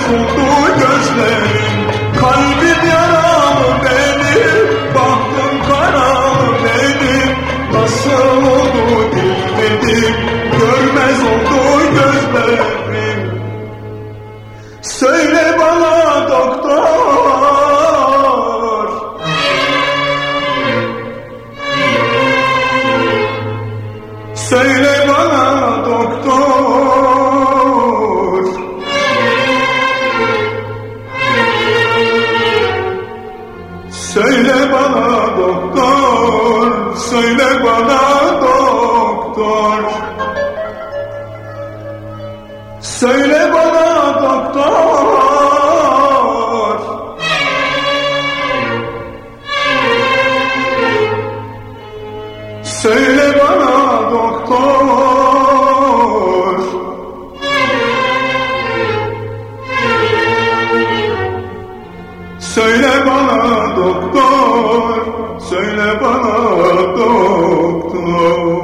görmez oldu gözlerim. Kalbim yaralı benim, bahtım karalı benim. Nasıl oldu bilmedim, görmez oldu gözlerim. Söyle bana doktor, söyle bana doktor, söyle bana doktor, söyle bana doktor, söyle bana doktor, söyle bana doktor, söyle bana doktor, söyle bana doktor.